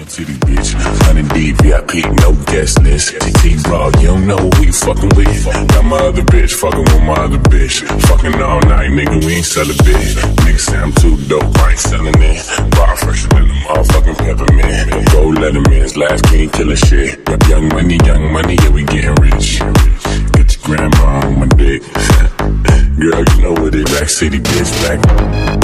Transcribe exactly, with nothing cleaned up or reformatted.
City, bitch. Hundred deep, V I P, no guest list. T T Raw, you don't know who you fucking with. Got my other bitch, fucking with my other bitch. Fucking all night, nigga, we ain't sell a bitch. Nigga say I'm too dope, I ain't selling it. Bar fresher than the motherfucking peppermint. Gold Letterman's last king killer shit. Young money, young money, yeah, we getting rich. Get your grandma on my dick. Girl, you know what it is, Rack City, bitch, back.